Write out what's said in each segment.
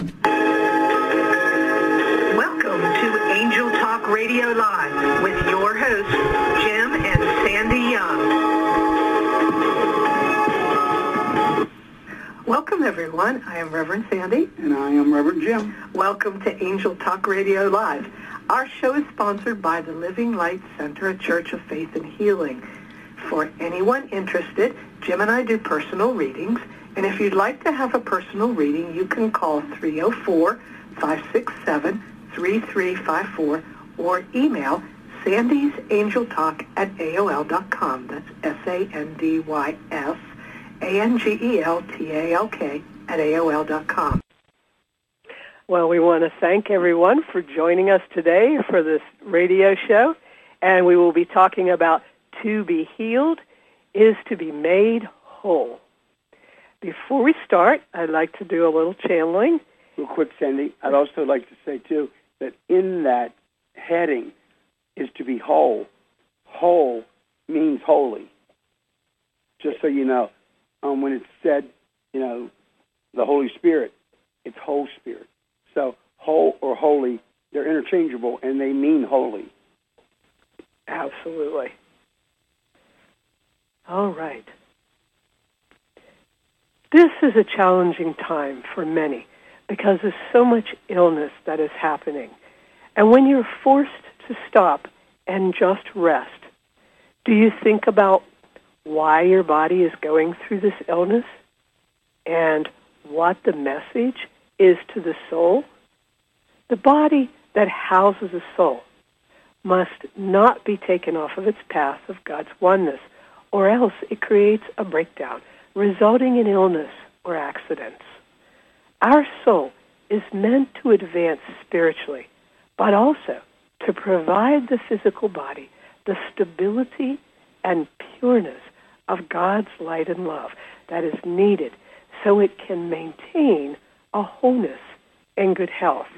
Welcome to Angel Talk Radio Live with your hosts, Jim and Sandy Young. Welcome, everyone. I am Reverend Sandy. And I am Reverend Jim. Welcome to Angel Talk Radio Live. Our show is sponsored by the Living Light Center, a Church of Faith and Healing. For anyone interested, Jim and I do personal readings. And if you'd like to have a personal reading, you can call 304-567-3354 or email sandysangeltalk@aol.com. That's SANDYSANGELTALK@AOL.com. Well, we want to thank everyone for joining us today for this radio show. And we will be talking about to be healed is to be made whole. Before we start, I'd like to do a little channeling. Real quick, Sandy, I'd also like to say, too, that in that heading is to be whole. Whole means holy. Just so you know, when it's said, the Holy Spirit, it's whole spirit. So whole or holy, they're interchangeable, and they mean holy. Absolutely. All right. This is a challenging time for many because there's so much illness that is happening. And when you're forced to stop and just rest, do you think about why your body is going through this illness and what the message is to the soul? The body that houses a soul must not be taken off of its path of God's oneness, or else it creates a breakdown, resulting in illness or accidents. Our soul is meant to advance spiritually, but also to provide the physical body the stability and pureness of God's light and love that is needed so it can maintain a wholeness and good health.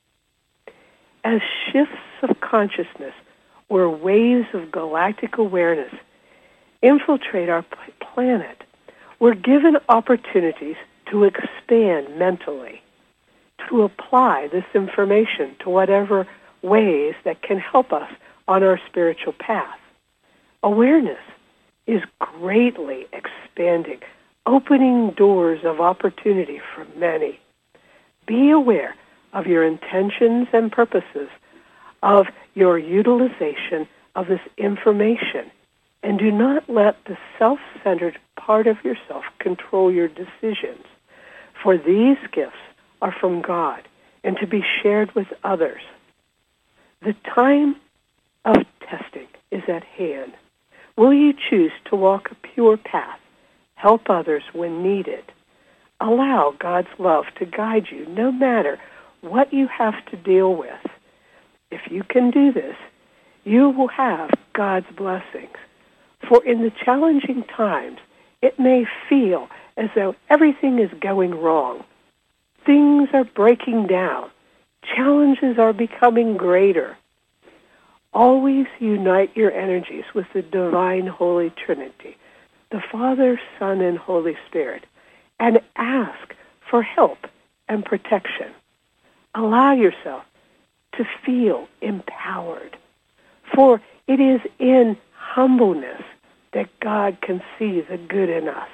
As shifts of consciousness or waves of galactic awareness infiltrate our planet, we're given opportunities to expand mentally, to apply this information to whatever ways that can help us on our spiritual path. Awareness is greatly expanding, opening doors of opportunity for many. Be aware of your intentions and purposes, of your utilization of this information, and do not let the self-centered part of yourself control your decisions, for these gifts are from God and to be shared with others. The time of testing is at hand. Will you choose to walk a pure path, help others when needed? Allow God's love to guide you no matter what you have to deal with. If you can do this, you will have God's blessings. For in the challenging times, it may feel as though everything is going wrong. Things are breaking down. Challenges are becoming greater. Always unite your energies with the divine Holy Trinity, the Father, Son, and Holy Spirit, and ask for help and protection. Allow yourself to feel empowered, for it is in humbleness that God can see the good in us.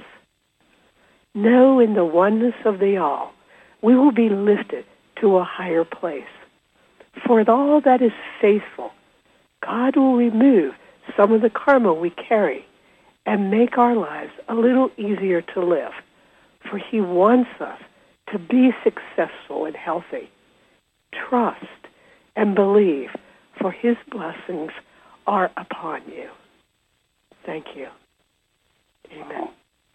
Know in the oneness of the all, we will be lifted to a higher place. For all that is faithful, God will remove some of the karma we carry and make our lives a little easier to live. For He wants us to be successful and healthy. Trust and believe, for His blessings are upon you. Thank you. Amen.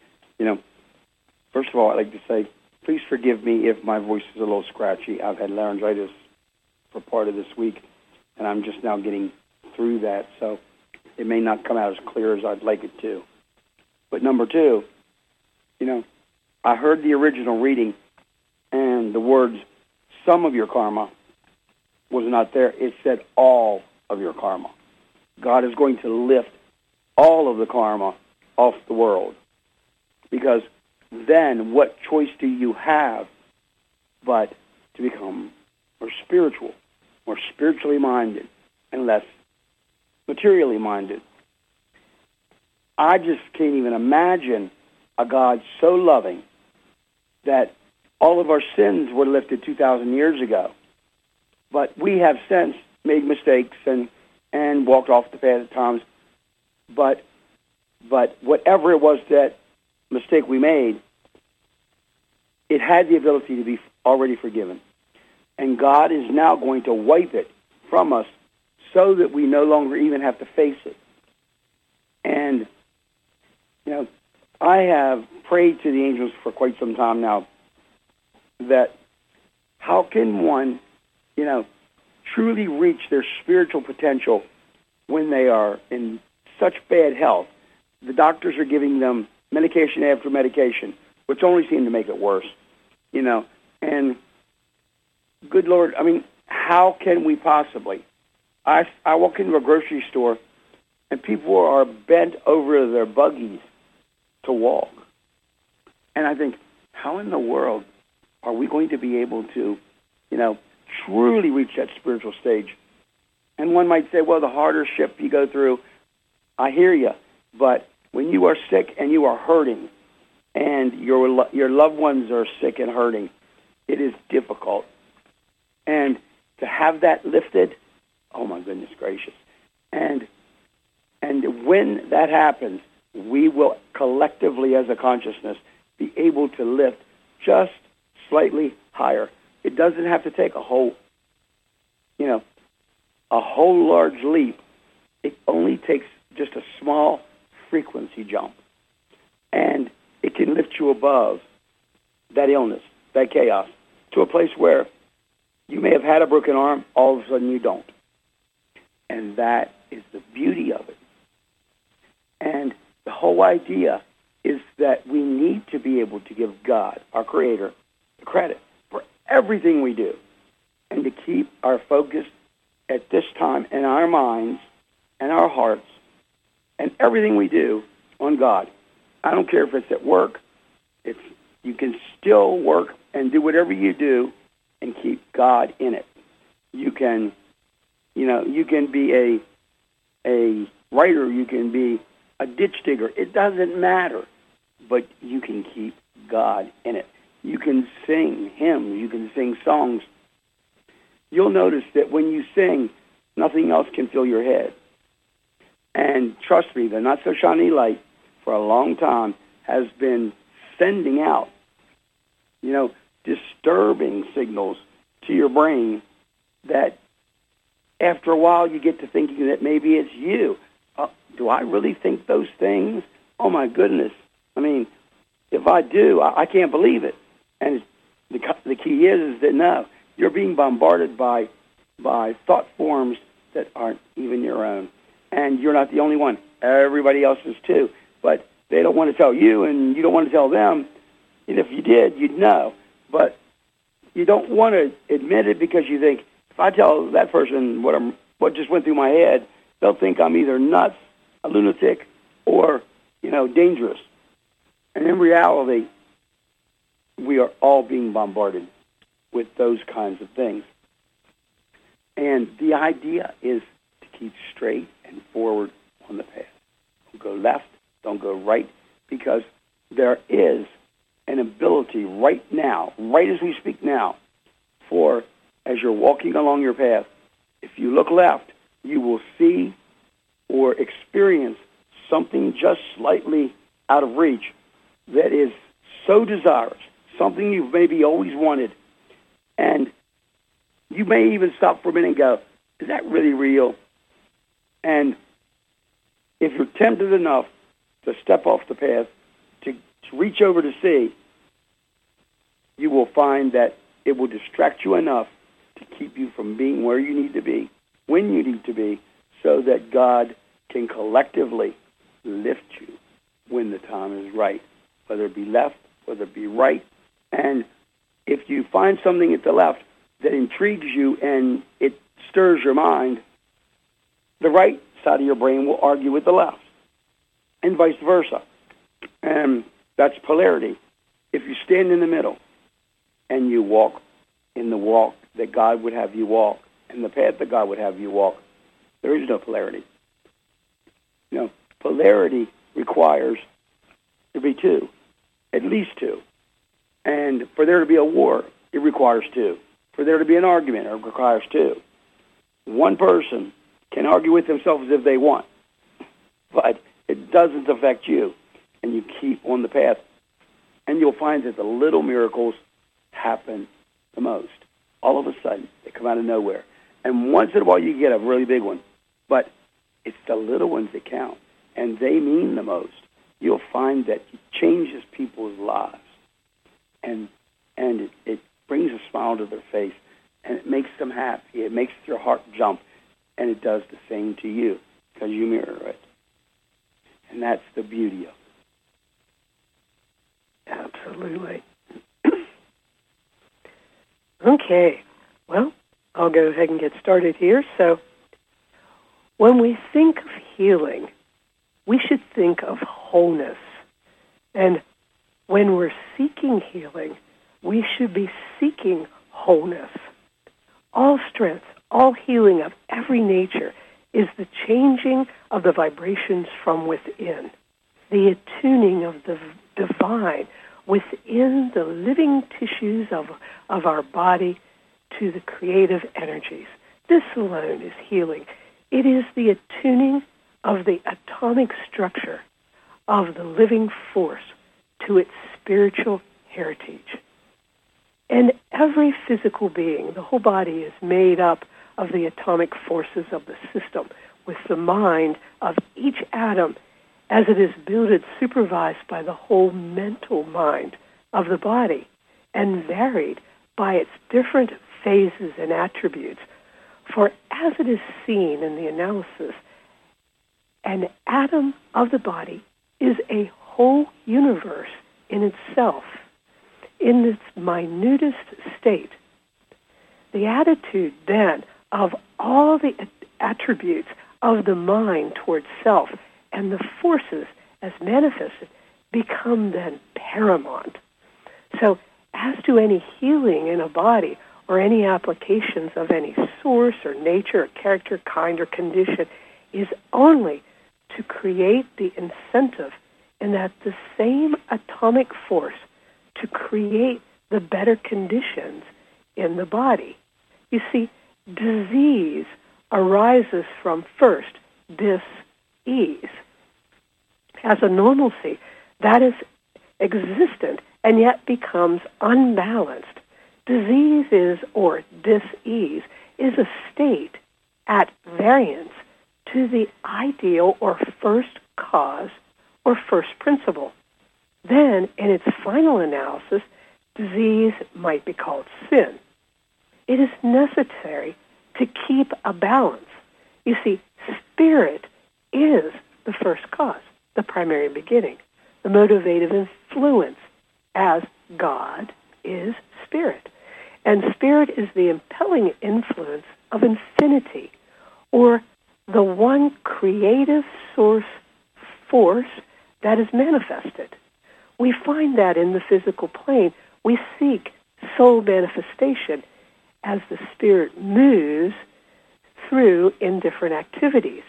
First of all, I'd like to say, please forgive me if my voice is a little scratchy. I've had laryngitis for part of this week, and I'm just now getting through that, so it may not come out as clear as I'd like it to. But number two, I heard the original reading, and the words, some of your karma, was not there. It said all of your karma. God is going to lift all of the karma off the world. Because then what choice do you have but to become more spiritual, more spiritually minded, and less materially minded. I just can't even imagine a God so loving that all of our sins were lifted 2,000 years ago. But we have since made mistakes and walked off the path at times. But whatever it was that mistake we made, it had the ability to be already forgiven. And God is now going to wipe it from us so that we no longer even have to face it. And, I have prayed to the angels for quite some time now that how can one, truly reach their spiritual potential when they are in such bad health? The doctors are giving them medication after medication, which only seem to make it worse, and good Lord, how can we possibly? I walk into a grocery store and people are bent over their buggies to walk. And I think, how in the world are we going to be able to, truly reach that spiritual stage? And one might say, well, the harder ship you go through, I hear you, but when you are sick and you are hurting and your loved ones are sick and hurting, it is difficult. And to have that lifted, oh my goodness gracious. And when that happens, we will collectively as a consciousness be able to lift just slightly higher. It doesn't have to take a whole large leap. It only takes just a small frequency jump. And it can lift you above that illness, that chaos, to a place where you may have had a broken arm, all of a sudden you don't. And that is the beauty of it. And the whole idea is that we need to be able to give God, our Creator, the credit for everything we do, and to keep our focus at this time in our minds and our hearts and everything we do on God. I don't care if it's at work. You can still work and do whatever you do and keep God in it. You can be a writer, you can be a ditch digger. It doesn't matter, but you can keep God in it. You can sing hymns, you can sing songs. You'll notice that when you sing, nothing else can fill your head. And trust me, the Not So Shiny Light for a long time has been sending out, disturbing signals to your brain that after a while you get to thinking that maybe it's you. Do I really think those things? Oh my goodness. If I do, I can't believe it. And the key is that no, you're being bombarded by thought forms that aren't even your own. And you're not the only one. Everybody else is too. But they don't want to tell you, and you don't want to tell them. And if you did, you'd know. But you don't want to admit it because you think, if I tell that person what just went through my head, they'll think I'm either nuts, a lunatic, or, dangerous. And in reality, we are all being bombarded with those kinds of things. And the idea is to keep straight and forward on the path. Don't go left, don't go right, because there is an ability right now, right as we speak now, for as you're walking along your path, if you look left, you will see or experience something just slightly out of reach that is so desirous, something you've maybe always wanted. And you may even stop for a minute and go, is that really real? And if you're tempted enough to step off the path, to reach over to see, you will find that it will distract you enough to keep you from being where you need to be, when you need to be, so that God can collectively lift you when the time is right, whether it be left, whether it be right. And if you find something at the left that intrigues you and it stirs your mind, the right side of your brain will argue with the left, and vice versa. And that's polarity. If you stand in the middle and you walk in the walk that God would have you walk, and the path that God would have you walk, there is no polarity. Polarity requires there be two, at least two. And for there to be a war, it requires two. For there to be an argument, it requires two. One person can argue with themselves if they want, but it doesn't affect you. And you keep on the path, and you'll find that the little miracles happen the most. All of a sudden, they come out of nowhere. And once in a while, you get a really big one. But it's the little ones that count, and they mean the most. You'll find that it changes people's lives, and it brings a smile to their face, and it makes them happy. It makes their heart jump, and it does the same to you because you mirror it. And that's the beauty of it. Absolutely. Okay, well, I'll go ahead and get started here. So when we think of healing, we should think of wholeness. And when we're seeking healing, we should be seeking wholeness. All strength, all healing of every nature is the changing of the vibrations from within, the attuning of the divine within the living tissues of our body to the creative energies. This alone is healing. It is the attuning of the atomic structure of the living force to its spiritual heritage. And every physical being, the whole body, is made up of the atomic forces of the system, with the mind of each atom as it is builded, supervised by the whole mental mind of the body, and varied by its different phases and attributes. For as it is seen in the analysis, an atom of the body is a whole universe in itself, in its minutest state. The attitude, then, of all the attributes of the mind towards self and the forces as manifested become then paramount. So as to any healing in a body or any applications of any source or nature or character, kind or condition is only to create the incentive in that the same atomic force to create the better conditions in the body. You see, disease arises from first dis-ease. As a normalcy that is existent and yet becomes unbalanced. Disease is, or dis-ease, is a state at variance to the ideal or first cause or first principle. Then, in its final analysis, disease might be called sin. It is necessary to keep a balance. You see, spirit is the first cause, the primary beginning, the motivative influence, as God is spirit. And spirit is the impelling influence of infinity, or the one creative source force that is manifested. We find that in the physical plane. We seek soul manifestation as the spirit moves through in different activities.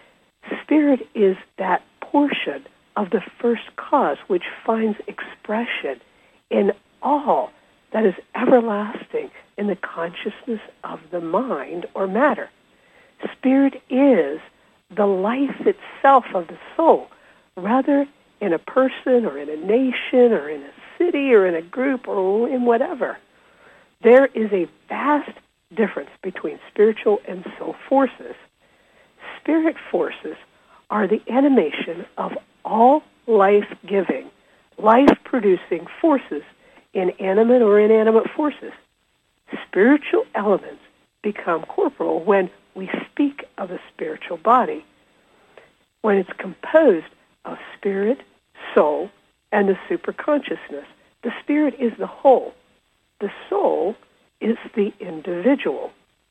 Spirit is that portion of the first cause which finds expression in all that is everlasting in the consciousness of the mind or matter. Spirit is the life itself of the soul, rather in a person or in a nation or in a city or in a group or in whatever. There is a vast difference between spiritual and soul forces. Spirit forces are the animation of all life-giving, life-producing forces, inanimate or inanimate forces. Spiritual elements become corporal when we speak of a spiritual body, when it's composed of spirit, soul, and the superconsciousness. The spirit is the whole. The soul is the individual.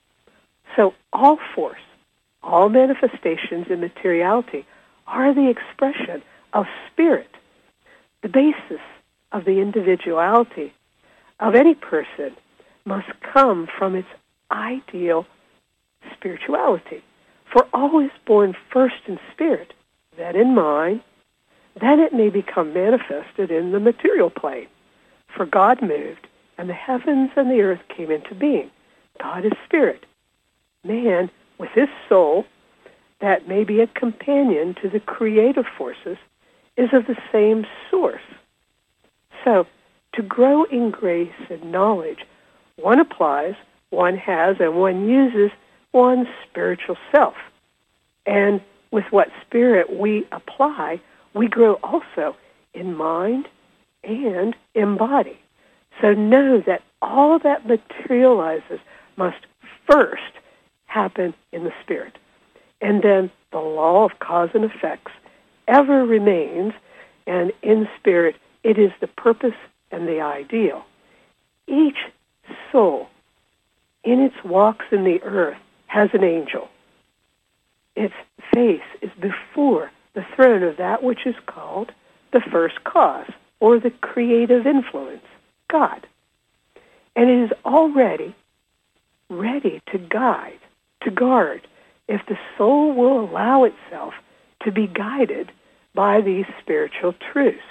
So all force, all manifestations in materiality are the expression of spirit. The basis of the individuality of any person must come from its ideal spirituality. For all is born first in spirit, then in mind, then it may become manifested in the material plane. For God moved, and the heavens and the earth came into being. God is spirit. Man, with his soul, that may be a companion to the creative forces, is of the same source. So, to grow in grace and knowledge, one applies, one has, and one uses one's spiritual self. And with what spirit we apply, we grow also in mind and in body. So know that all that materializes must first happen in the spirit. And then the law of cause and effects ever remains, and in spirit it is the purpose and the ideal. Each soul in its walks in the earth has an angel. Its face is before the throne of that which is called the first cause, or the creative influence, God. And it is already ready to guide, to guard, if the soul will allow itself to be guided by these spiritual truths.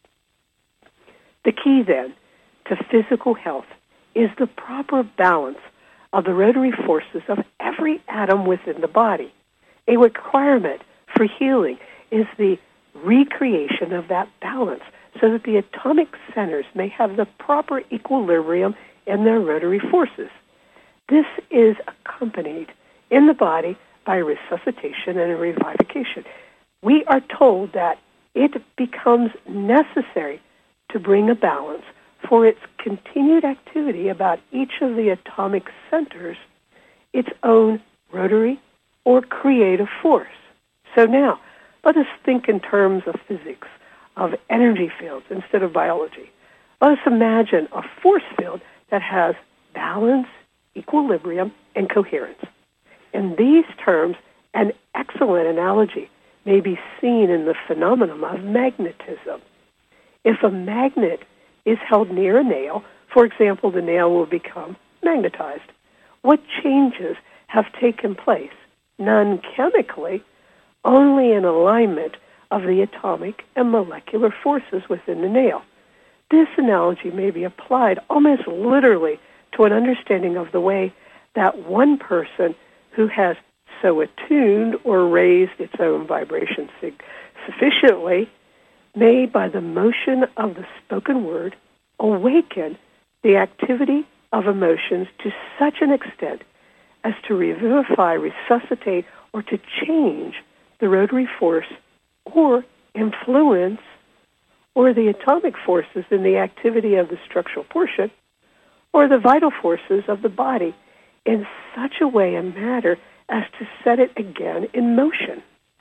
The key, then, to physical health is the proper balance of the rotary forces of every atom within the body. A requirement for healing is the recreation of that balance so that the atomic centers may have the proper equilibrium in their rotary forces. This is accompanied in the body by resuscitation and revivification. We are told that it becomes necessary to bring a balance for its continued activity about each of the atomic centers, its own rotary or creative force. So now, let us think in terms of physics, of energy fields instead of biology. Let us imagine a force field that has balance, equilibrium, and coherence. In these terms, an excellent analogy may be seen in the phenomenon of magnetism. If a magnet is held near a nail, for example, the nail will become magnetized. What changes have taken place? None chemically, only an alignment of the atomic and molecular forces within the nail. This analogy may be applied almost literally to an understanding of the way that one person who has so attuned or raised its own vibration sufficiently may, by the motion of the spoken word, awaken the activity of emotions to such an extent as to revivify, resuscitate, or to change the rotary force or influence or the atomic forces in the activity of the structural portion or the vital forces of the body in such a way and manner as to set it again in motion.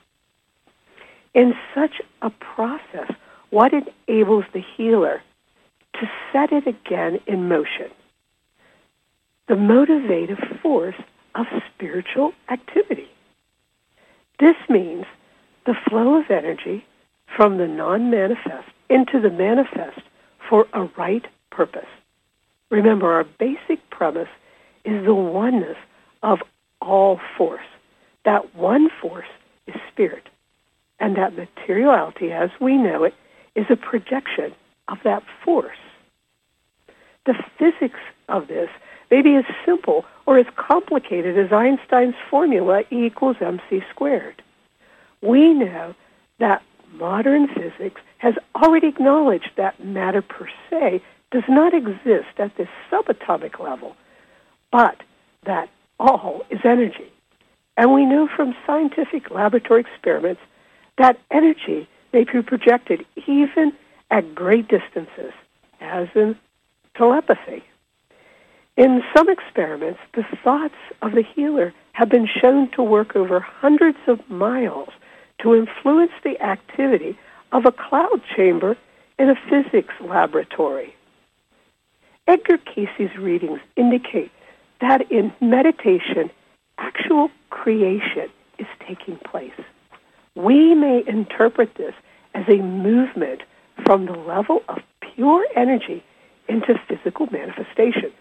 In such a process, what enables the healer to set it again in motion? The motivative force of spiritual activity. This means the flow of energy from the non-manifest into the manifest for a right purpose. Remember, our basic premise is the oneness of all force. That one force is spirit, and that materiality as we know it is a projection of that force. The physics of this may be as simple or as complicated as Einstein's formula E equals mc squared. We know that modern physics has already acknowledged that matter per se does not exist at this subatomic level, but that all is energy. And we know from scientific laboratory experiments that energy may be projected even at great distances, as in telepathy. In some experiments, the thoughts of the healer have been shown to work over hundreds of miles to influence the activity of a cloud chamber in a physics laboratory. Edgar Casey's readings indicate that in meditation, actual creation is taking place. We may interpret this as a movement from the level of pure energy into physical manifestation.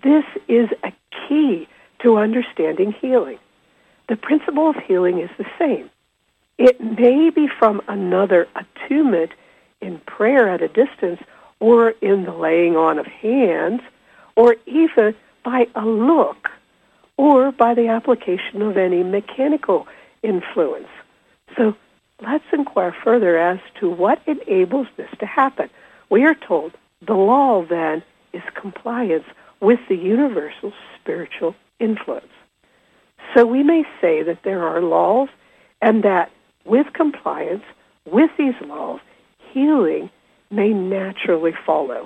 This is a key to understanding healing. The principle of healing is the same. It may be from another attunement in prayer at a distance, or in the laying on of hands, or even by a look, or by the application of any mechanical influence. So let's inquire further as to what enables this to happen. We are told the law, then, is compliance with the universal spiritual influence. So we may say that there are laws, and that with compliance with these laws, healing may naturally follow.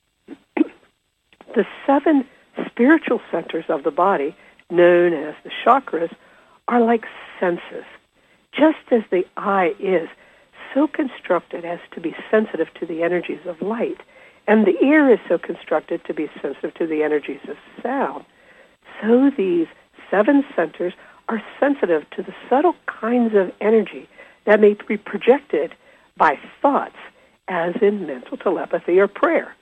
The 7 spiritual centers of the body, known as the chakras, are like senses. Just as the eye is so constructed as to be sensitive to the energies of light, and the ear is so constructed to be sensitive to the energies of sound, so these 7 centers are sensitive to the subtle kinds of energy that may be projected by thoughts, as in mental telepathy or prayer.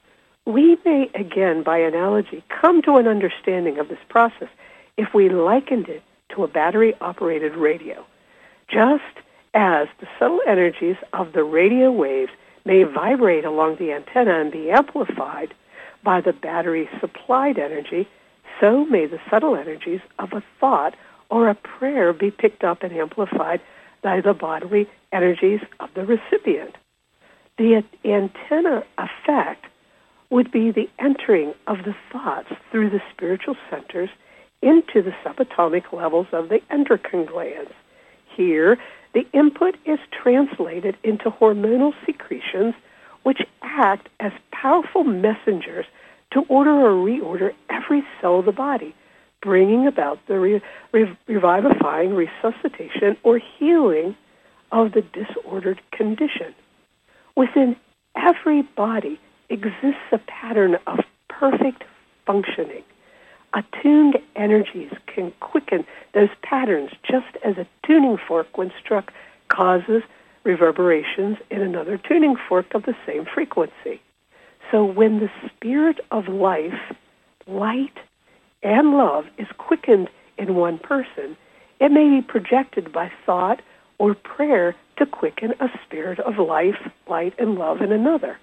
We may, again, by analogy, come to an understanding of this process if we likened it to a battery-operated radio. Just as the subtle energies of the radio waves may vibrate along the antenna and be amplified by the battery-supplied energy, so may the subtle energies of a thought or a prayer be picked up and amplified by the bodily energies of the recipient. The antenna effect would be the entering of the thoughts through the spiritual centers into the subatomic levels of the endocrine glands. Here, the input is translated into hormonal secretions, which act as powerful messengers to order or reorder every cell of the body, bringing about the revivifying resuscitation or healing of the disordered condition. Within every body exists a pattern of perfect functioning. Attuned energies can quicken those patterns, just as a tuning fork, when struck, causes reverberations in another tuning fork of the same frequency. So when the spirit of life, light, and love is quickened in one person, it may be projected by thought or prayer to quicken a spirit of life, light, and love in another.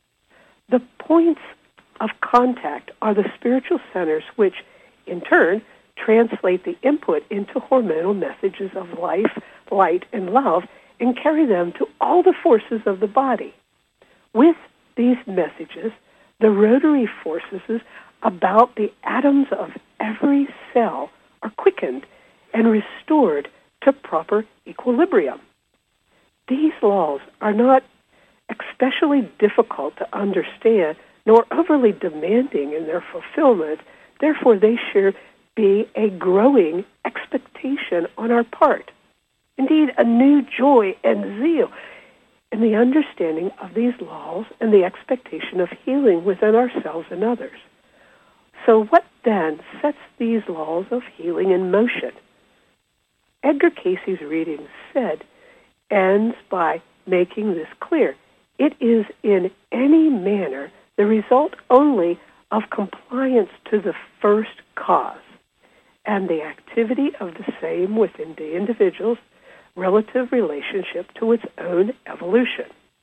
The points of contact are the spiritual centers which, in turn, translate the input into hormonal messages of life, light, and love, and carry them to all the forces of the body. With these messages, the rotary forces about the atoms of every cell are quickened and restored to proper equilibrium. These laws are not especially difficult to understand, nor overly demanding in their fulfillment. Therefore, they should be a growing expectation on our part. Indeed, a new joy and zeal in the understanding of these laws and the expectation of healing within ourselves and others. So what then sets these laws of healing in motion? Edgar Cayce's reading ends by making this clear. It is in any manner the result only of compliance to the first cause, and the activity of the same within the individual's relative relationship to its own evolution.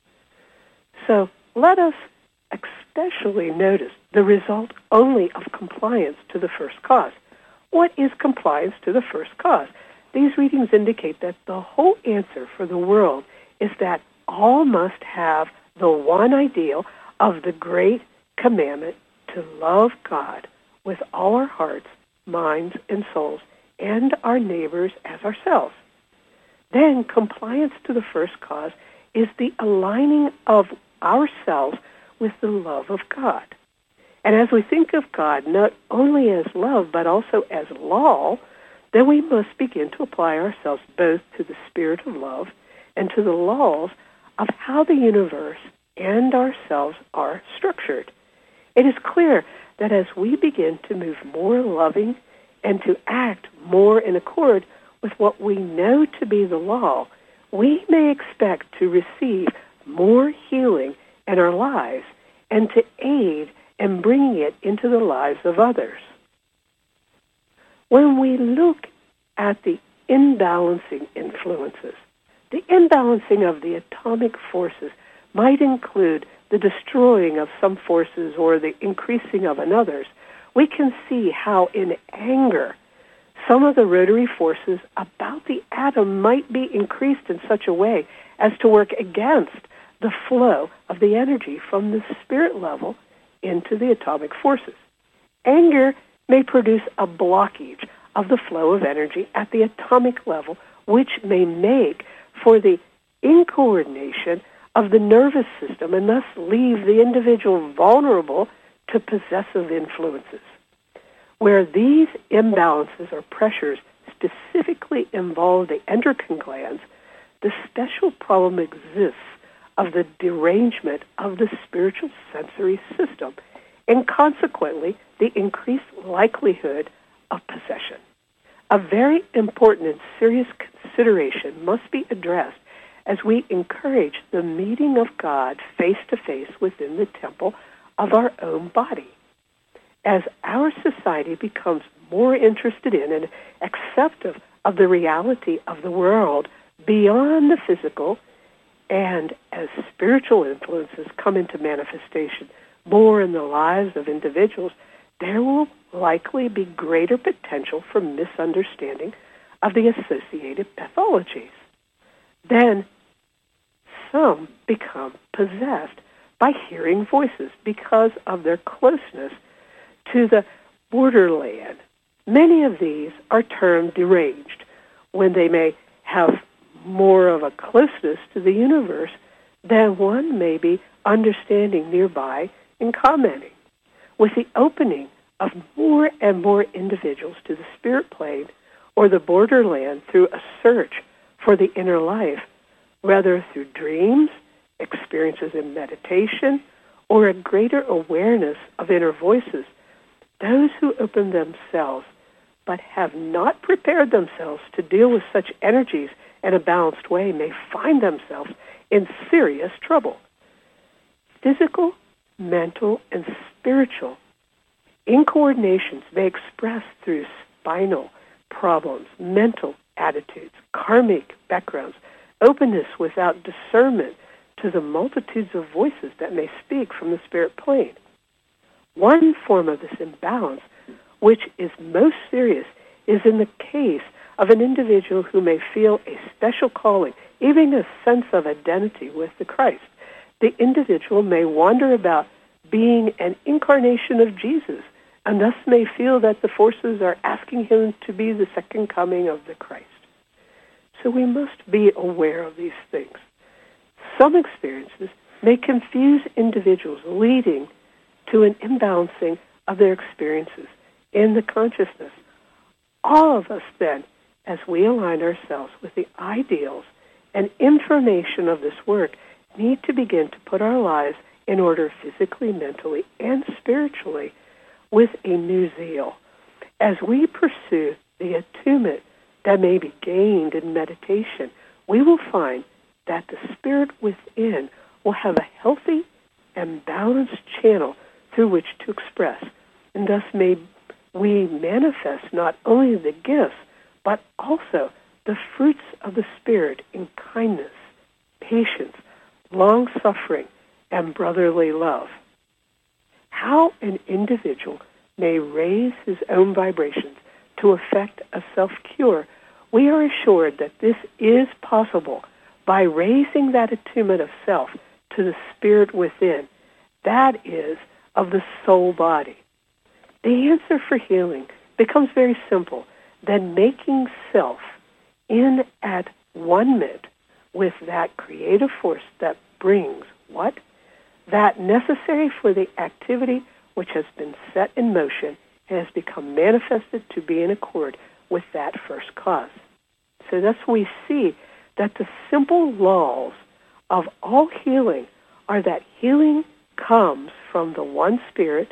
So let us especially notice the result only of compliance to the first cause. What is compliance to the first cause? These readings indicate that the whole answer for the world is that all must have the one ideal of the great commandment to love God with all our hearts, minds, and souls, and our neighbors as ourselves. Then compliance to the first cause is the aligning of ourselves with the love of God. And as we think of God not only as love but also as law, then we must begin to apply ourselves both to the spirit of love and to the laws of how the universe and ourselves are structured. It is clear that as we begin to move more loving and to act more in accord with what we know to be the law, we may expect to receive more healing in our lives and to aid and bringing it into the lives of others. When we look at the imbalancing influences, the imbalancing of the atomic forces might include the destroying of some forces or the increasing of another's. We can see how in anger some of the rotary forces about the atom might be increased in such a way as to work against the flow of the energy from the spirit level into the atomic forces. Anger may produce a blockage of the flow of energy at the atomic level, which may make for the incoordination of the nervous system and thus leave the individual vulnerable to possessive influences. Where these imbalances or pressures specifically involve the endocrine glands, the special problem exists of the derangement of the spiritual sensory system and consequently the increased likelihood of possession. A very important and serious consideration must be addressed as we encourage the meeting of God face-to-face within the temple of our own body. As our society becomes more interested in and acceptive of the reality of the world beyond the physical, and as spiritual influences come into manifestation more in the lives of individuals, there will likely be greater potential for misunderstanding of the associated pathologies. Then some become possessed by hearing voices because of their closeness to the borderland. Many of these are termed deranged when they may have more of a closeness to the universe than one may be understanding nearby and commenting. With the opening of more and more individuals to the spirit plane or the borderland through a search for the inner life, whether through dreams, experiences in meditation, or a greater awareness of inner voices, those who open themselves but have not prepared themselves to deal with such energies in a balanced way may find themselves in serious trouble. Physical, mental, and spiritual incoordinations may express through spinal problems, mental attitudes, karmic backgrounds, openness without discernment to the multitudes of voices that may speak from the spirit plane. One form of this imbalance, which is most serious, is in the case of an individual who may feel a special calling, even a sense of identity with the Christ. The individual may wonder about being an incarnation of Jesus, and thus may feel that the forces are asking him to be the second coming of the Christ. So we must be aware of these things. Some experiences may confuse individuals, leading to an imbalancing of their experiences in the consciousness. All of us then, as we align ourselves with the ideals and information of this work, need to begin to put our lives in order physically, mentally, and spiritually with a new zeal. As we pursue the attunement that may be gained in meditation, we will find that the spirit within will have a healthy and balanced channel through which to express, and thus may we manifest not only the gifts, but also the fruits of the Spirit in kindness, patience, long-suffering, and brotherly love. How an individual may raise his own vibrations to effect a self-cure, we are assured that this is possible by raising that attunement of self to the spirit within, that is, of the soul body. The answer for healing becomes very simple, then making self in at one-ment with that creative force that brings what? That necessary for the activity which has been set in motion and has become manifested to be in accord with that first cause. So thus we see that the simple laws of all healing are that healing comes from the one spirit,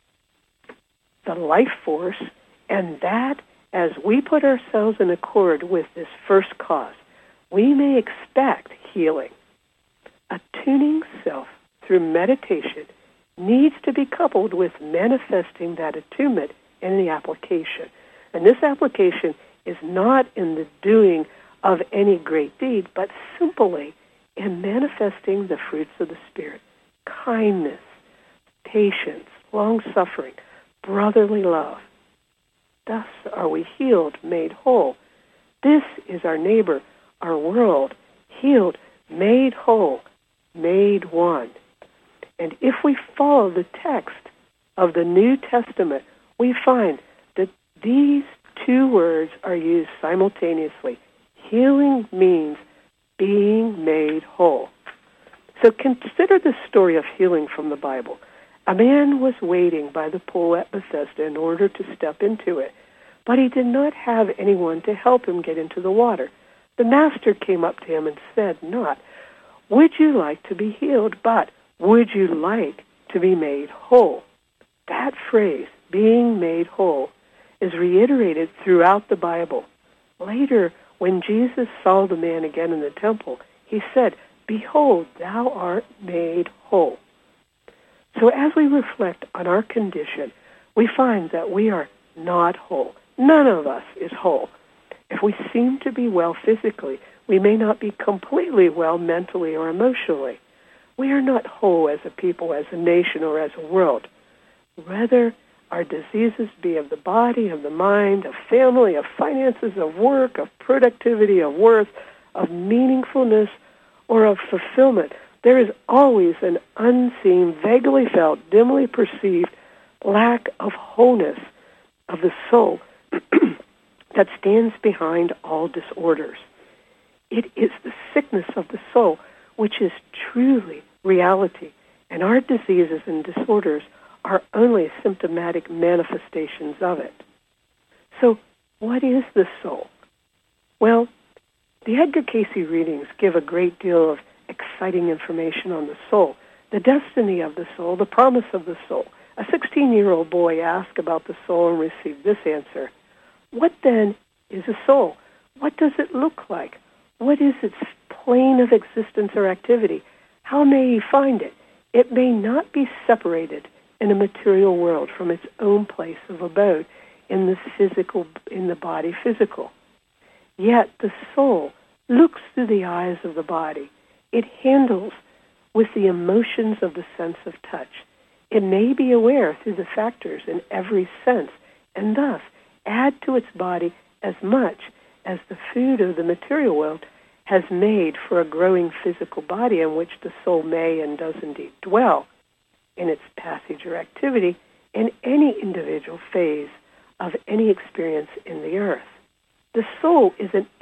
the life force, and that as we put ourselves in accord with this first cause, we may expect healing. Attuning self through meditation needs to be coupled with manifesting that attunement in the application. And this application is not in the doing of any great deed, but simply in manifesting the fruits of the Spirit: kindness, patience, long-suffering, brotherly love. Thus are we healed, made whole. This is our neighbor, our world, healed, made whole, made one. And if we follow the text of the New Testament, we find that these two words are used simultaneously. Healing means being made whole. So consider the story of healing from the Bible. A man was waiting by the pool at Bethesda in order to step into it, but he did not have anyone to help him get into the water. The master came up to him and said not, "Would you like to be healed?" but, "Would you like to be made whole?" That phrase, being made whole, is reiterated throughout the Bible. Later, when Jesus saw the man again in the temple, he said, "Behold, thou art made whole." So as we reflect on our condition, we find that we are not whole. None of us is whole. If we seem to be well physically, we may not be completely well mentally or emotionally. We are not whole as a people, as a nation, or as a world. Rather, our diseases be of the body, of the mind, of family, of finances, of work, of productivity, of worth, of meaningfulness, or of fulfillment. There is always an unseen, vaguely felt, dimly perceived lack of wholeness of the soul that stands behind all disorders. It is the sickness of the soul which is truly reality, and our diseases and disorders are only symptomatic manifestations of it. So, what is the soul? Well, the Edgar Cayce readings give a great deal of exciting information on the soul, the destiny of the soul, the promise of the soul. A 16-year-old boy asked about the soul and received this answer: "What then is a soul? What does it look like? What is its plane of existence or activity? How may he find it? It may not be separated in a material world from its own place of abode in the body physical. Yet the soul looks through the eyes of the body. It handles with the emotions of the sense of touch. It may be aware through the factors in every sense, and thus add to its body as much as the food of the material world has made for a growing physical body in which the soul may and does indeed dwell in its passage or activity in any individual phase of any experience in the earth. The soul is an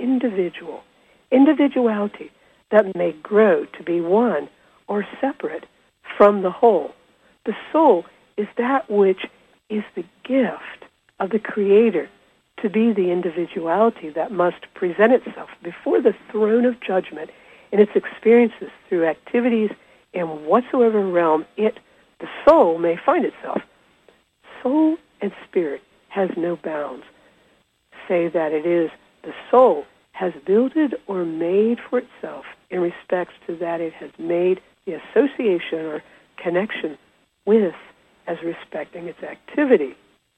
individuality that may grow to be one or separate from the whole. The soul is that which is the gift of the Creator to be the individuality that must present itself before the throne of judgment in its experiences through activities in whatsoever realm the soul may find itself. Soul and spirit has no bounds. Say that it is the soul has builded or made for itself in respects to that it has made the association or connection with as respecting its activity.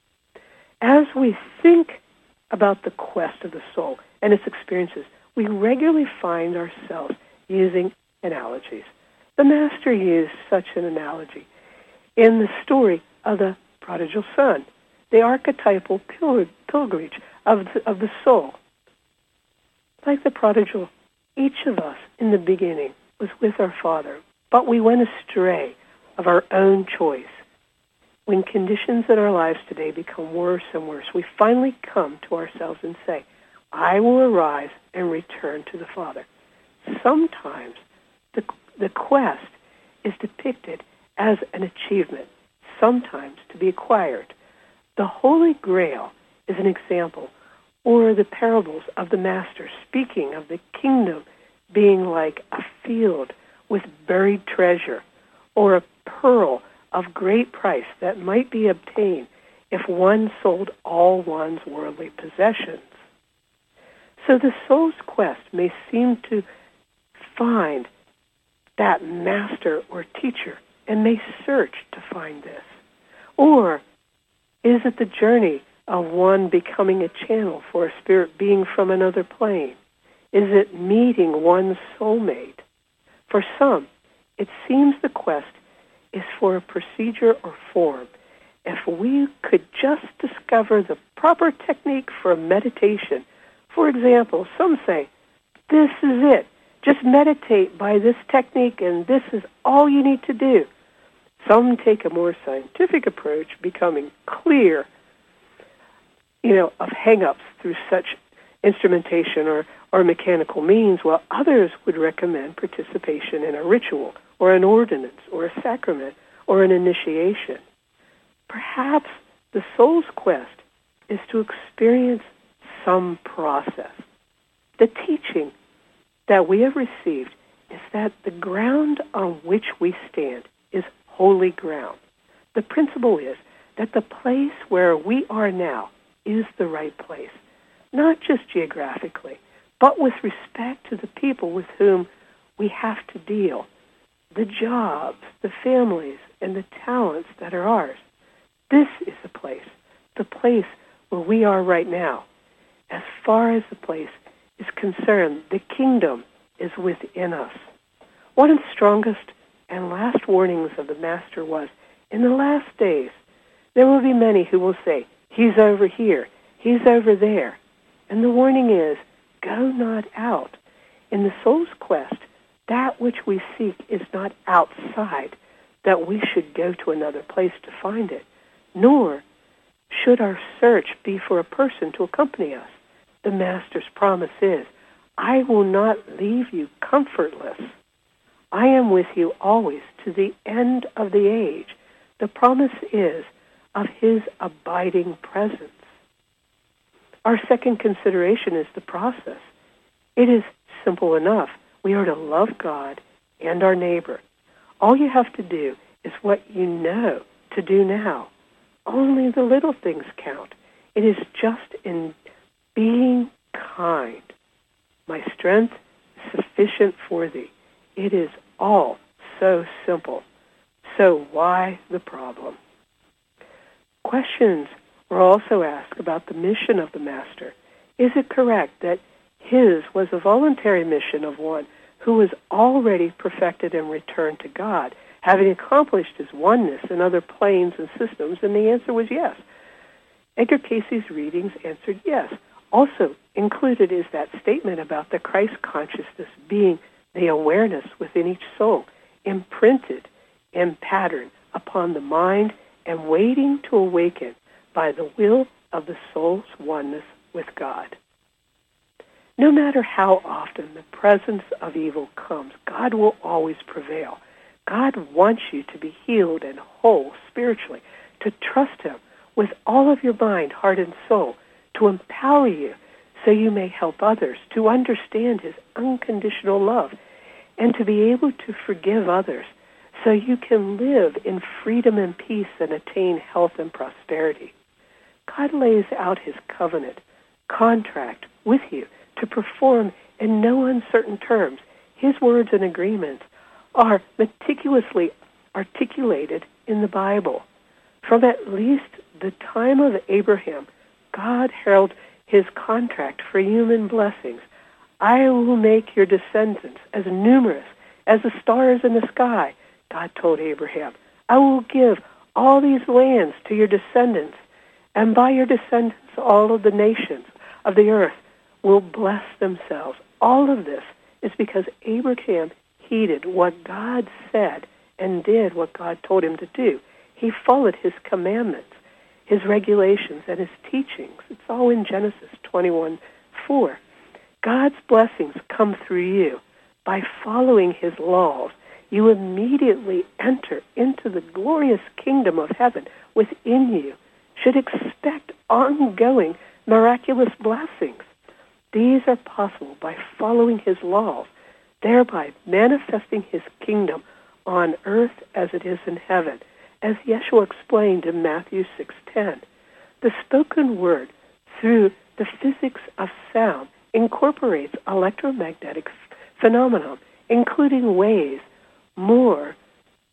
As we think about the quest of the soul and its experiences, we regularly find ourselves using analogies. The Master used such an analogy in the story of the prodigal son, the archetypal pilgrimage of the soul. Like the prodigal, each of us in the beginning was with our Father, but we went astray of our own choice. When conditions in our lives today become worse and worse, we finally come to ourselves and say, "I will arise and return to the Father." Sometimes the quest is depicted as an achievement, sometimes to be acquired. The Holy Grail is an example, or the parables of the Master speaking of the kingdom being like a field with buried treasure, or a pearl of great price that might be obtained if one sold all one's worldly possessions. So the soul's quest may seem to find that master or teacher and may search to find this? Or is it the journey of one becoming a channel for a spirit being from another plane? Is it meeting one's soulmate? For some, it seems the quest is for a procedure or form. If we could just discover the proper technique for meditation, for example, some say, this is it. Just meditate by this technique, and this is all you need to do. Some take a more scientific approach, becoming clear, of hang-ups through such instrumentation or mechanical means, while others would recommend participation in a ritual or an ordinance or a sacrament or an initiation. Perhaps the soul's quest is to experience some process. The teaching that we have received is that the ground on which we stand is holy ground. The principle is that the place where we are now is the right place, not just geographically, but with respect to the people with whom we have to deal, the jobs, the families, and the talents that are ours. This is the place where we are right now. As far as the place is concerned, the kingdom is within us. One of the strongest and last warnings of the Master was, in the last days, there will be many who will say, he's over here, he's over there. And the warning is, go not out. In the soul's quest, that which we seek is not outside, that we should go to another place to find it, nor should our search be for a person to accompany us. The Master's promise is, I will not leave you comfortless. I am with you always to the end of the age. The promise is of his abiding presence. Our second consideration is the process. It is simple enough. We are to love God and our neighbor. All you have to do is what you know to do now. Only the little things count. It is just in being kind. My strength is sufficient for thee. It is all so simple. So why the problem? Questions were also asked about the mission of the Master. Is it correct that his was a voluntary mission of one who was already perfected and returned to God, having accomplished his oneness in other planes and systems? And the answer was yes. Edgar Cayce's readings answered yes. Also included is that statement about the Christ consciousness being the awareness within each soul, imprinted and patterned upon the mind and waiting to awaken by the will of the soul's oneness with God. No matter how often the presence of evil comes, God will always prevail. God wants you to be healed and whole spiritually, to trust him with all of your mind, heart, and soul, to empower you so you may help others, to understand his unconditional love, and to be able to forgive others so you can live in freedom and peace and attain health and prosperity. God lays out his covenant, contract with you to perform in no uncertain terms. His words and agreements are meticulously articulated in the Bible. From at least the time of Abraham, God held his contract for human blessings. I will make your descendants as numerous as the stars in the sky, God told Abraham. I will give all these lands to your descendants, and by your descendants all of the nations of the earth will bless themselves. All of this is because Abraham heeded what God said and did what God told him to do. He followed his commandments, his regulations, and his teachings. It's all in Genesis 21:4. God's blessings come through you. By following his laws, you immediately enter into the glorious kingdom of heaven within you. Should expect ongoing miraculous blessings. These are possible by following his laws, thereby manifesting his kingdom on earth as it is in heaven, as Yeshua explained in Matthew 6:10. The spoken word, through the physics of sound, incorporates electromagnetic phenomena, including waves, more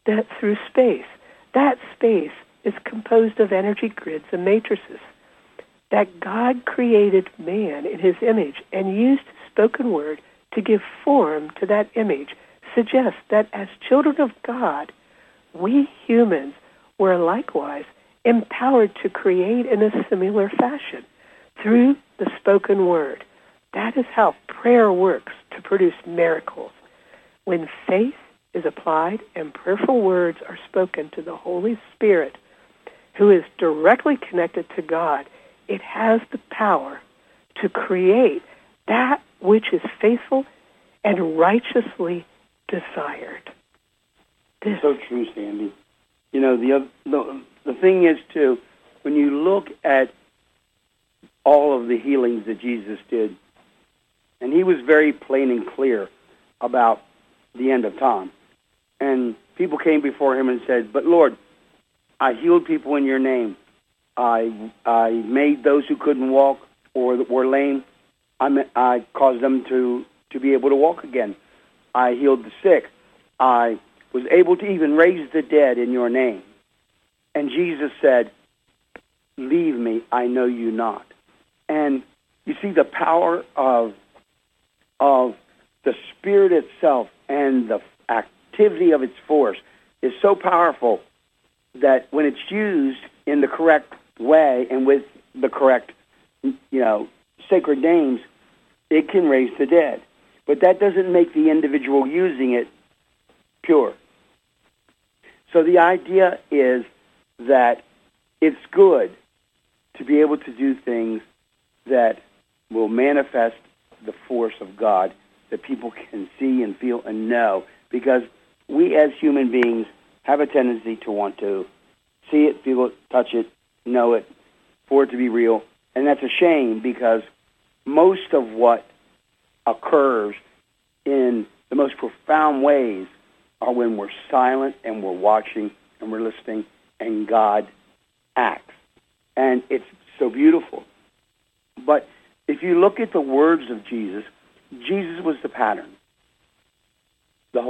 that through space. That space is composed of energy grids and matrices. That God created man in his image and used spoken word to give form to that image suggests that as children of God, we humans were likewise empowered to create in a similar fashion through the spoken word. That is how prayer works to produce miracles. When faith is applied and prayerful words are spoken to the Holy Spirit, who is directly connected to God, it has the power to create that which is faithful and righteously desired. So true, Sandy. You know, the thing is, too, when you look at all of the healings that Jesus did, and he was very plain and clear about the end of time. And people came before him and said, "But Lord, I healed people in your name. I made those who couldn't walk or that were lame, I caused them to be able to walk again. I healed the sick. I was able to even raise the dead in your name." And Jesus said, "Leave me, I know you not." And you see the power of the Spirit itself and the activity of its force is so powerful that when it's used in the correct way and with the correct, sacred names, it can raise the dead. But that doesn't make the individual using it pure. So the idea is that it's good to be able to do things that will manifest the force of God that people can see and feel and know, because we as human beings have a tendency to want to see it, feel it, touch it, know it, for it to be real. And that's a shame, because most of what occurs in the most profound ways are when we're silent and we're watching and we're listening and God acts. And it's so beautiful. But if you look at the words of Jesus, Jesus was the pattern. The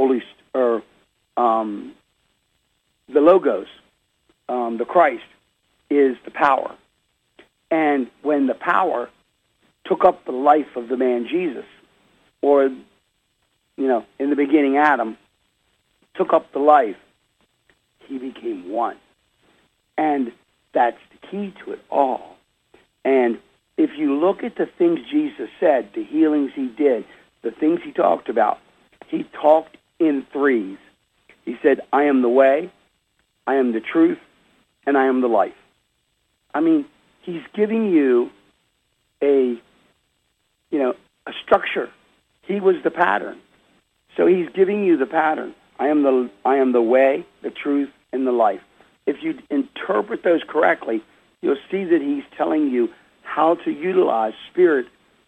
the Logos, the Christ, is the power. And when the power took up the life of the man Jesus, or, in the beginning Adam, took up the life, he became one. And that's the key to it all. And if you look at the things Jesus said, the healings he did, the things he talked about, he talked in threes. He said, "I am the way, I am the truth, and I am the life." I mean, he's giving you a structure. He was the pattern. So he's giving you the pattern. I am the way, the truth, and the life. If you interpret those correctly, you'll see that he's telling you how to utilize Spirit,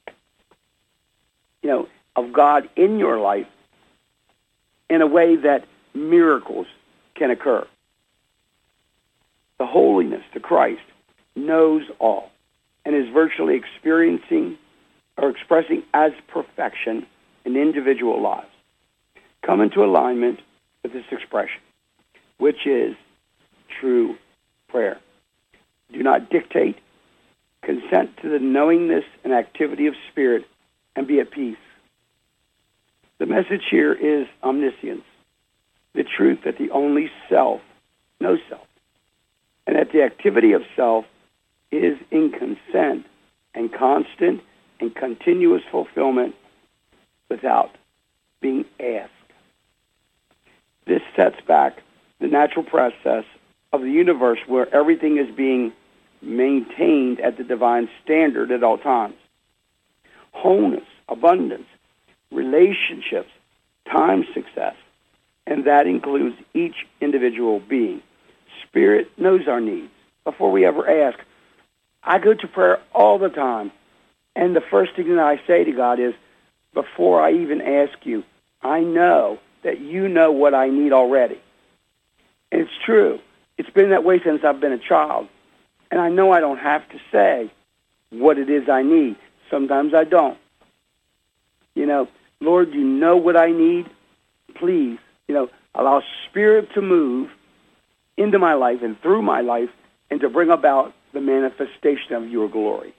of God in your life in a way that miracles can occur. The holiness, the Christ, knows all and is virtually experiencing or expressing as perfection in individual lives. Come into alignment with this expression, which is true prayer. Do not dictate. Consent to the knowingness and activity of Spirit and be at peace. The message here is omniscience, the truth that the only self knows self, and that the activity of self is in consent and constant and continuous fulfillment without being asked. This sets back the natural process of the universe where everything is being maintained at the divine standard at all times. Wholeness, abundance, relationships, time success, and that includes each individual being. Spirit knows our needs before we ever ask. I go to prayer all the time, and the first thing that I say to God is, before I even ask you, I know that you know what I need already. And it's true. It's been that way since I've been a child. And I know I don't have to say what it is I need. Sometimes I don't. Lord, you know what I need? Please, Allow Spirit to move into my life and through my life and to bring about the manifestation of your glory.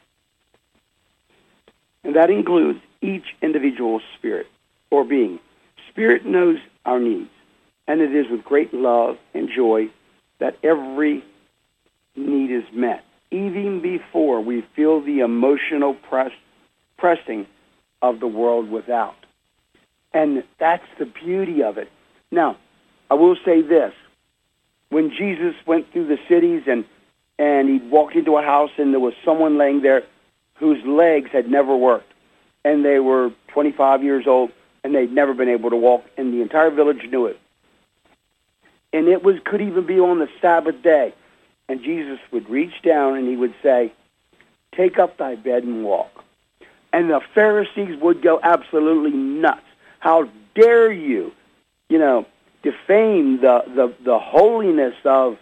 And that includes each individual spirit or being. Spirit knows our needs, and it is with great love and joy that every need is met, even before we feel the emotional pressing of the world without. And that's the beauty of it. Now, I will say this. When Jesus went through the cities and he walked into a house and there was someone laying there whose legs had never worked, and they were 25 years old, and they'd never been able to walk, and the entire village knew it. And it could even be on the Sabbath day. And Jesus would reach down and he would say, "Take up thy bed and walk." And the Pharisees would go absolutely nuts. How dare you, defame the holiness of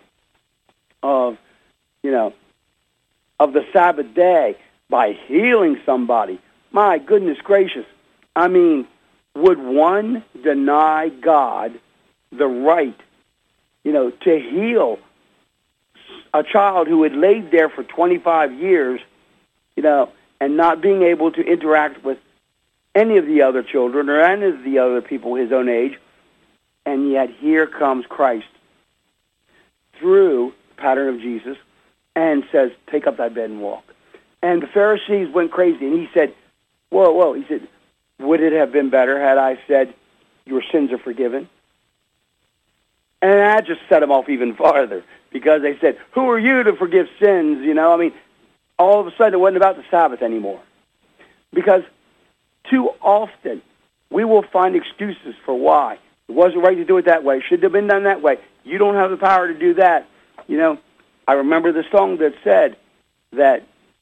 the Sabbath day by healing somebody. My goodness gracious. I mean, would one deny God the right, to heal a child who had laid there for 25 years, and not being able to interact with any of the other children or any of the other people his own age? And yet here comes Christ through the pattern of Jesus and says, "Take up thy bed and walk." And the Pharisees went crazy, and he said, whoa. He said, "Would it have been better had I said, your sins are forgiven?" And that just set them off even farther, because they said, "Who are you to forgive sins?" All of a sudden it wasn't about the Sabbath anymore. Because too often we will find excuses for why. It wasn't right to do it that way. Should have been done that way. You don't have the power to do that. I remember the song that said that,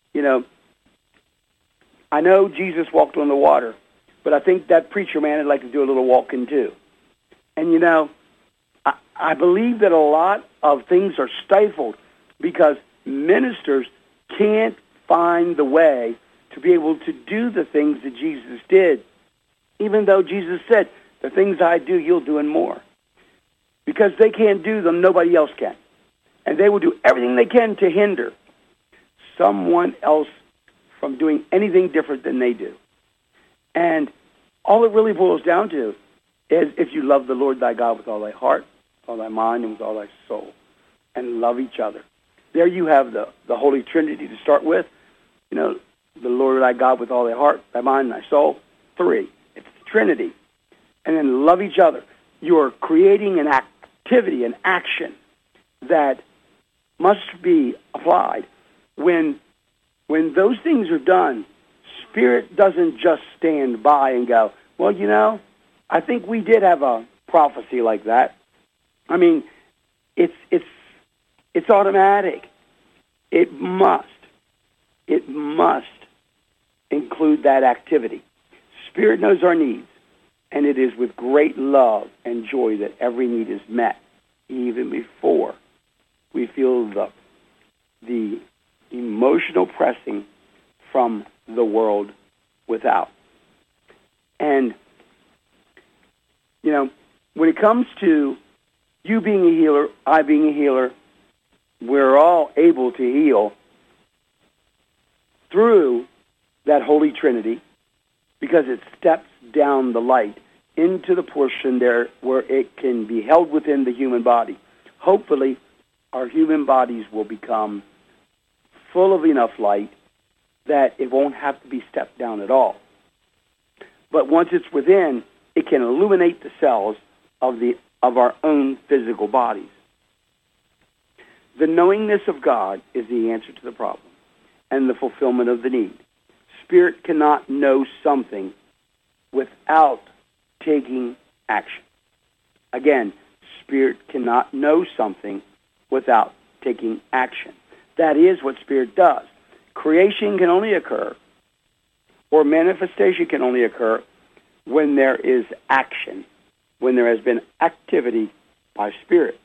I know Jesus walked on the water, but I think that preacher man would like to do a little walking too. And, I believe that a lot of things are stifled because ministers can't find the way to be able to do the things that Jesus did, even though Jesus said, "The things I do, you'll do and more." Because they can't do them, nobody else can. And they will do everything they can to hinder someone else from doing anything different than they do. And all it really boils down to is if you love the Lord thy God with all thy heart, with all thy mind, and with all thy soul, and love each other. There you have the Holy Trinity to start with. The Lord thy God with all thy heart, thy mind, and thy soul. 3. It's the Trinity. And then love each other. You're creating an activity, an action that must be applied. When those things are done, Spirit doesn't just stand by and go, "Well, I think we did have a prophecy like that." I mean, it's automatic. It must include that activity. Spirit knows our needs, and it is with great love and joy that every need is met, even before we feel the emotional pressing from the world without. And, when it comes to you being a healer, I being a healer, we're all able to heal through that Holy Trinity, because it steps down the light into the portion there where it can be held within the human body. Hopefully, our human bodies will become full of enough light that it won't have to be stepped down at all. But once it's within, it can illuminate the cells of our own physical bodies. The knowingness of God is the answer to the problem and the fulfillment of the need. Spirit cannot know something without taking action. Again, Spirit cannot know something without taking action. That is what Spirit does. Creation can only occur, or manifestation can only occur, when there is action, when there has been activity by Spirit.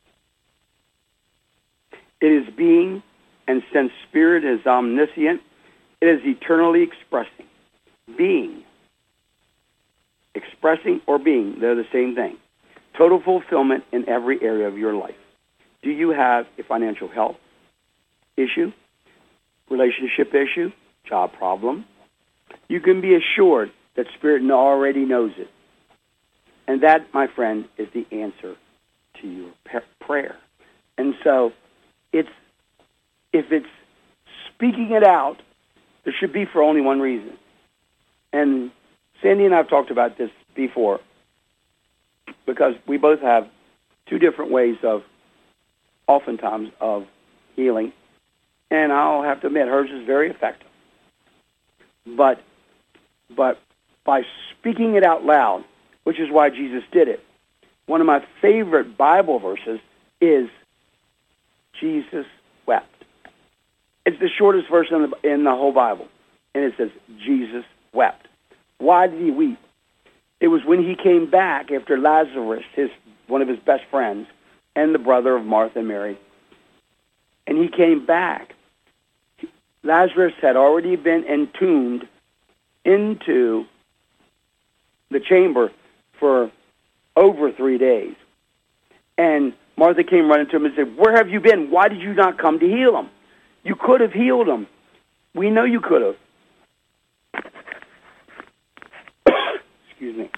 It is being, and since Spirit is omniscient, it is eternally expressing. Being. Expressing or being, they're the same thing. total fulfillment in every area of your life. Do you have a financial health issue, relationship issue, job problem? You can be assured that Spirit already knows it. And that, my friend, is the answer to your prayer. And so, if it's speaking it out, there should be for only one reason. And Sandy and I have talked about this before, because we both have two different ways oftentimes of healing. And I'll have to admit, hers is very effective. But by speaking it out loud, which is why Jesus did it, one of my favorite Bible verses is Jesus wept. It's the shortest verse in the whole Bible. And it says, Jesus wept. Why did he weep? It was when he came back after Lazarus, one of his best friends, and the brother of Martha and Mary. And he came back. Lazarus had already been entombed into the chamber for over 3 days. And Martha came running to him and said, "Where have you been? Why did you not come to heal him? You could have healed him. We know you could have." Excuse me.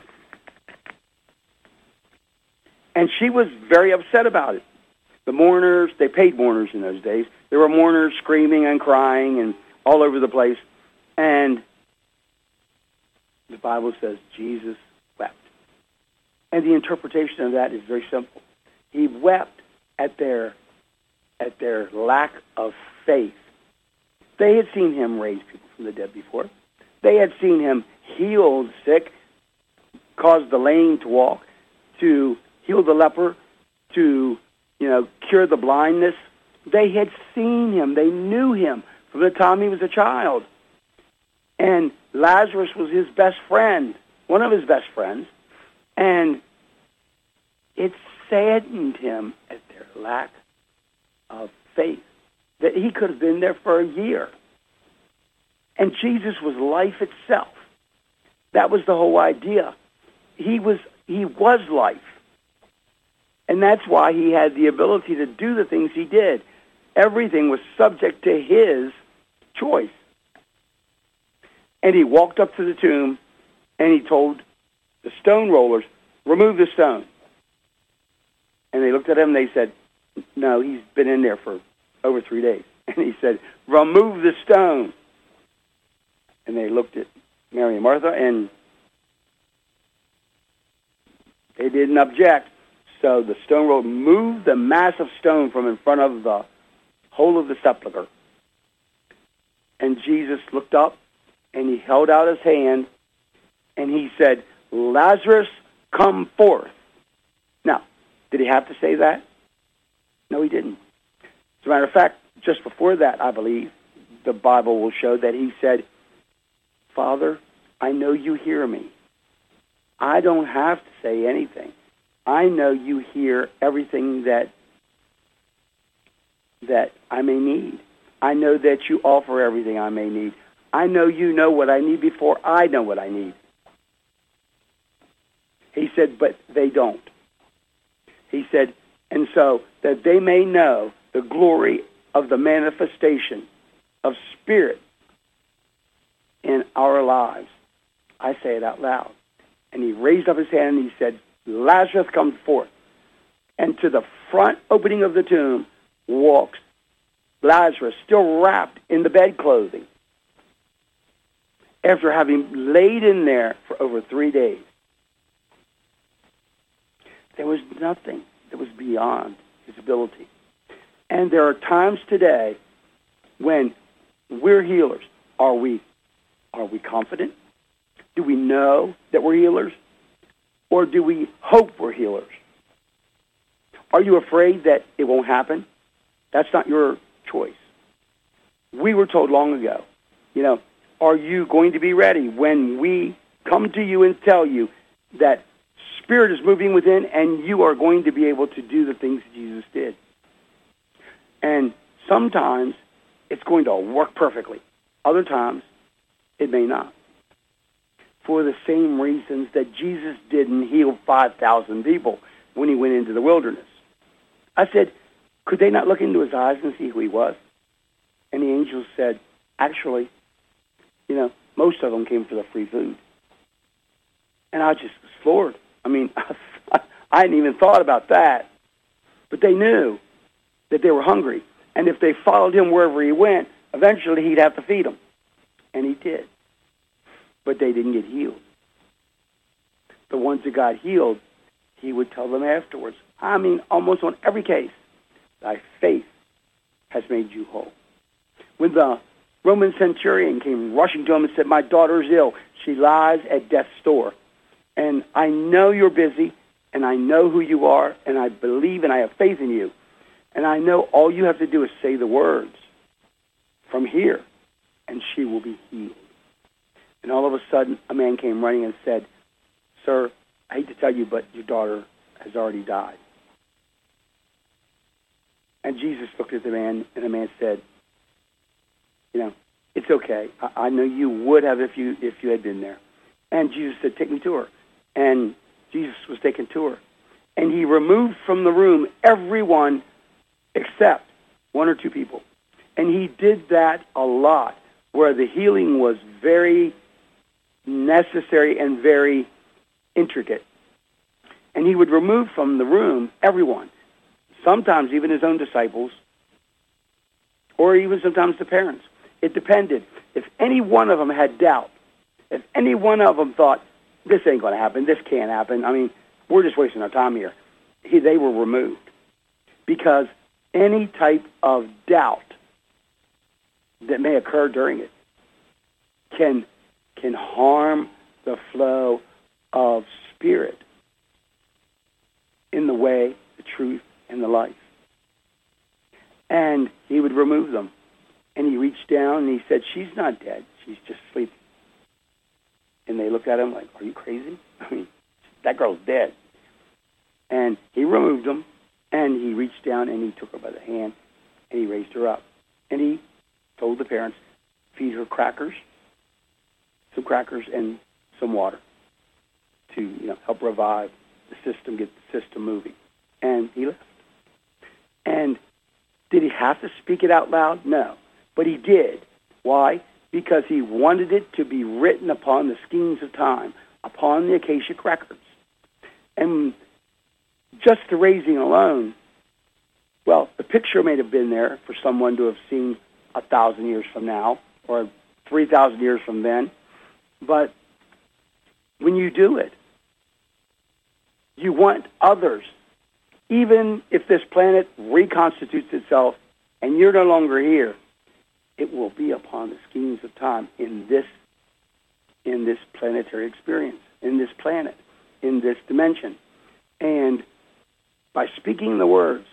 And she was very upset about it. The mourners, they paid mourners in those days. There were mourners screaming and crying and all over the place. And the Bible says Jesus wept. And the interpretation of that is very simple. He wept at their lack of faith. They had seen him raise people from the dead before. They had seen him heal the sick, cause the lame to walk, to heal the leper, to cure the blindness. They had seen him. They knew him from the time he was a child. And Lazarus was his best friend, one of his best friends. And it saddened him at their lack of faith, that he could have been there for a year. And Jesus was life itself. That was the whole idea. He was life. And that's why he had the ability to do the things he did. Everything was subject to his choice. And he walked up to the tomb, and he told the stone rollers, "Remove the stone." And they looked at him, and they said, "No, he's been in there for over 3 days." And he said, "Remove the stone." And they looked at Mary and Martha, and they didn't object. So the stone roller moved the massive stone from in front of the hole of the sepulcher. And Jesus looked up, and he held out his hand, and he said, "Lazarus, come forth." Now, did he have to say that? No, he didn't. As a matter of fact, just before that, I believe, the Bible will show that he said, "Father, I know you hear me. I don't have to say anything. I know you hear everything that I may need. I know that you offer everything I may need. I know you know what I need before I know what I need." He said, but they don't. He said, and so that they may know the glory of the manifestation of Spirit in our lives. I say it out loud. And he raised up his hand and he said, "Lazarus, come forth." And to the front opening of the tomb walks Lazarus, still wrapped in the bed clothing, after having laid in there for over 3 days. There was nothing that was beyond his ability. And there are times today when we're healers. Are we confident? Do we know that we're healers? Or do we hope we're healers? Are you afraid that it won't happen? That's not your choice. We were told long ago, are you going to be ready when we come to you and tell you that Spirit is moving within and you are going to be able to do the things Jesus did? And sometimes it's going to work perfectly. Other times it may not. For the same reasons that Jesus didn't heal 5,000 people. when he went into the wilderness. I said, could they not look into his eyes and see who he was? And the angel said, actually, most of them came for the free food. And I just was floored. I mean, I hadn't even thought about that. But they knew that they were hungry. And if they followed him wherever he went, eventually he'd have to feed them. And he did. But they didn't get healed. The ones that got healed, he would tell them afterwards. I mean, almost on every case, thy faith has made you whole. When the Roman centurion came rushing to him and said, my daughter is ill. She lies at death's door. And I know you're busy, and I know who you are, and I believe and I have faith in you. And I know all you have to do is say the words from here, and she will be healed. And all of a sudden, a man came running and said, sir, I hate to tell you, but your daughter has already died. And Jesus looked at the man, and the man said, it's okay. I know you would have if you had been there. And Jesus said, take me to her. And Jesus was taken to her. And he removed from the room everyone except one or two people. And he did that a lot, where the healing was very necessary and very intricate. And he would remove from the room everyone, sometimes even his own disciples, or even sometimes the parents. It depended. If any one of them had doubt, if any one of them thought, this ain't going to happen, this can't happen, I mean, we're just wasting our time here, they were removed. Because any type of doubt that may occur during it can harm the flow of spirit in the way, the truth, and the life. And he would remove them. And he reached down and he said, she's not dead, she's just sleeping. And they looked at him like, are you crazy? I mean, that girl's dead. And he removed them, and he reached down and he took her by the hand, and he raised her up. And he told the parents, feed her some crackers and some water to help revive the system, get the system moving. And he left. And did he have to speak it out loud? No. But he did. Why? Because he wanted it to be written upon the skeins of time, upon the Akashic records. And just the raising alone, well, the picture may have been there for someone to have seen 1,000 years from now or 3,000 years from then. But when you do it, you want others, even if this planet reconstitutes itself and you're no longer here, it will be upon the schemes of time in this planetary experience, in this planet, in this dimension. And by speaking the words,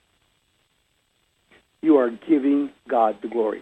you are giving God the glory.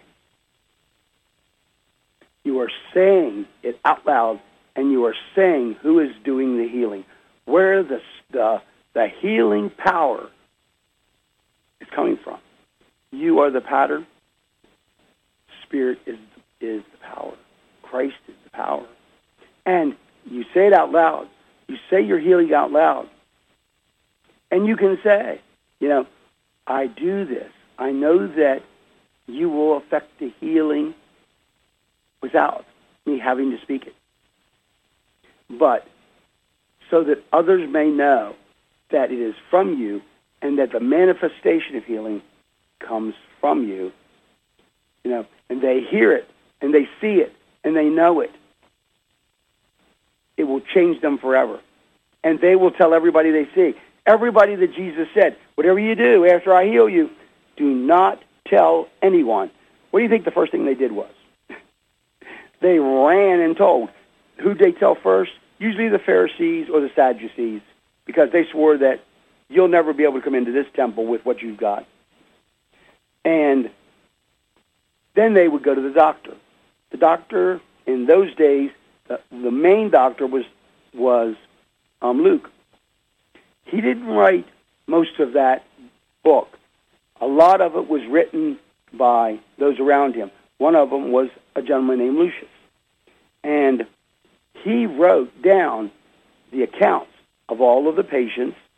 You are saying it out loud, and you are saying who is doing the healing, where the healing power is coming from. You are the pattern. Spirit is the power. Christ is the power. And you say it out loud. You say your healing out loud. And you can say, I do this. I know that you will affect the healing without me having to speak it. But so that others may know that it is from you and that the manifestation of healing comes from you, and they hear it, and they see it, and they know it. It will change them forever. And they will tell everybody they see. Everybody that Jesus said, whatever you do after I heal you, do not tell anyone. What do you think the first thing they did was? They ran and told. Who'd they tell first? Usually the Pharisees or the Sadducees, because they swore that you'll never be able to come into this temple with what you've got. And then they would go to the doctor. The doctor, in those days, the main doctor was Luke. He didn't write most of that book. A lot of it was written by those around him. One of them was a gentleman named Lucius. And he wrote down the accounts of all of the patients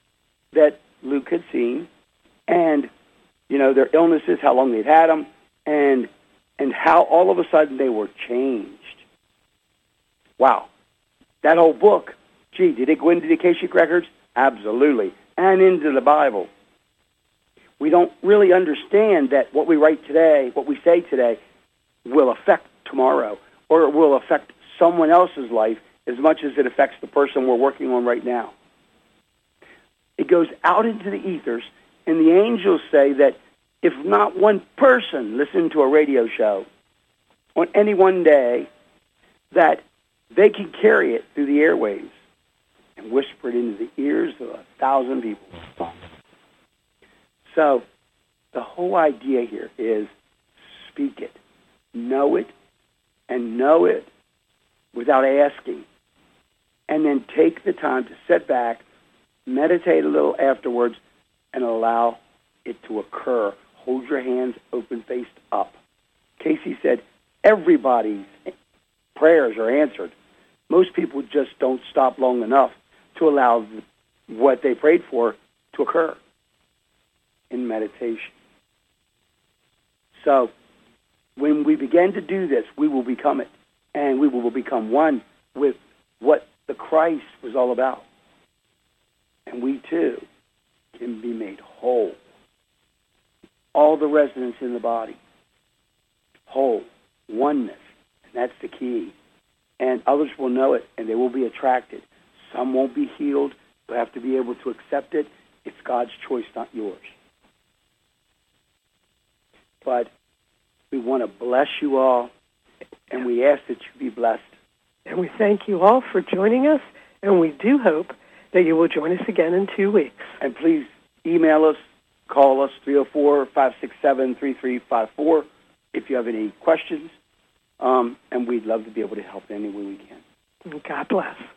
that Luke had seen, and, their illnesses, how long they'd had them, and how all of a sudden they were changed. Wow. That whole book, did it go into the Akashic Records? Absolutely. And into the Bible. We don't really understand that what we write today, what we say today, will affect tomorrow, or it will affect someone else's life as much as it affects the person we're working on right now. It goes out into the ethers, and the angels say that if not one person listened to a radio show on any one day, that they can carry it through the airwaves and whisper it into the ears of 1,000 people. So the whole idea here is speak it, know it without asking, and then take the time to sit back, meditate a little afterwards, and allow it to occur. Hold your hands open-faced up. Casey said everybody's prayers are answered. Most people just don't stop long enough to allow what they prayed for to occur in meditation. So when we begin to do this, we will become it, and we will become one with what the Christ was all about. And we, too, can be made whole. All the resonance in the body. Whole. Oneness. And that's the key. And others will know it, and they will be attracted. Some won't be healed. You'll have to be able to accept it. It's God's choice, not yours. But we want to bless you all, and we ask that you be blessed. And we thank you all for joining us, and we do hope that you will join us again in 2 weeks. And please email us, call us, 304-567-3354, if you have any questions. And we'd love to be able to help in any way we can. God bless.